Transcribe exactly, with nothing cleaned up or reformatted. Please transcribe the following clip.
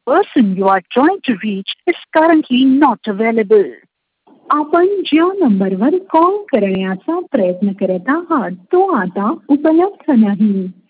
person you are trying to reach is currently not available. आपण ज्या नंबरवर call करण्याचा प्रयत्न करत आहात तो आता उपलब्ध नाही.